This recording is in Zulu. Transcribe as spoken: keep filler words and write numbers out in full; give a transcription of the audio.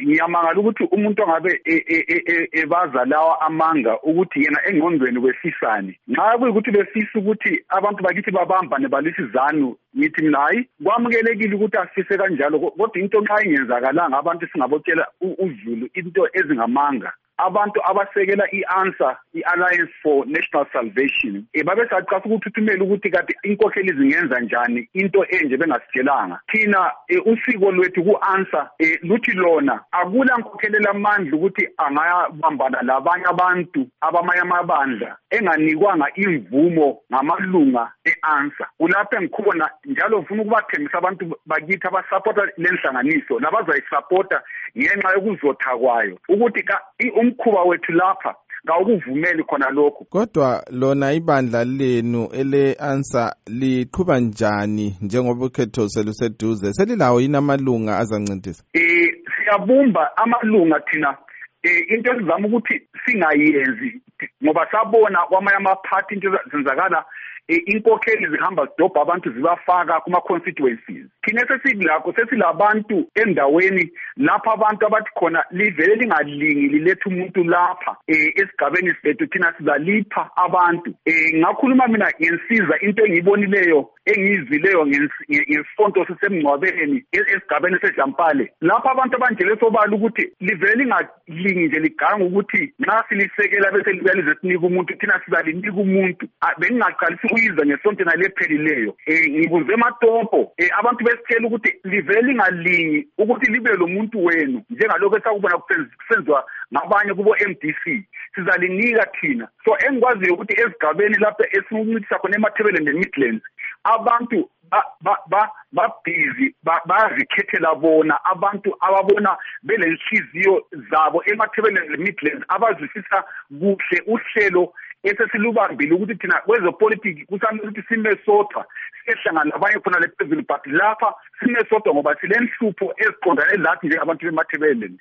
ngiyamangala ukuthi umuntu ongabe ebaza lawa amanga ukuthi yena engqondweni kwefisani nxa kuyikuthi befisa ukuthi abantu bakithi babambane balisizanu ngithi mina hayi kwamukelekile ukuthi asifise kanjalo kodwa into nxa ingenzakalanga abantu singabotshela uZulu into ezingamanga abantu abasekela i-answer i-Alliance for National Salvation babe sacasa ukuthi uthumela ukuthi kade inkokheli zingenza njani into enje bengasitshelanga thina usiko lwethu ku-answer luthi lona akula nkokhelela amandla ukuthi angayabambana labanye abantu abamanye amabandla enganikwanga imvumo ngamalunga e-answer kulapho engikhona njalo ngifuna ukubathembisa abantu bakithi abasupporta lenhlanganiso labazayisupporta ngenxa yokuzotha kwayo ukuthi umkhuba wethu lapha ngawukuvumeli khona lokho. Kodwa lona ibandla lenu ele-answer liqhuba njani njengoba ukhetho seluseduze selilawo yini amalunga azancedisa? Eh siyabumba amalunga thina eh into esizama ukuthi singayenzi ngoba sabona kwamanye amaphathi into zenzakala inkokheli zihamba zidobha abantu zibafaka kuma constituencies thina sesilakho sesilabantu endaweni lapha abantu abathi khona livele lingalingi lilethe umuntu lapha esigabeni sethu thina sizalipha abantu ngakhuluma mina ngensiza into engiyibonileyo engizwileyo ngesonto sisemngcwabeni esigabeni seJampale lapha abantu abanjele sobala ukuthi livele lingalingi nje liganga ukuthi nxa silisekela bese libalize sinika umuntu thina sizalinika umuntu bengingaqalisi kuyiza ngesonto nalephelileyo eh ngibuze ematopo eh abantu besitshela ukuthi livele lingalingi ukuthi libe lo muntu wenu njengalokho esakubona kusenzwa ngabanye kubo M D C sizalinika thina so engikwaziyo ukuthi esigabeni lapha esincitisa khona eMathebeleni and Midlands abantu ba ba ba busy bazikhethela bona abantu ababona belenhliziyo zabo eMathebeleni and Midlands abazwisisa kuhle uhlelo esesilubambile ukuthi thina kwezepolitiki kusamele ukuthi sime sodwa sihlangana labanye khona lephezulu but lapha sime sodwa ngoba silenhlupho eziqondane lathi njengabantu beMathebeleni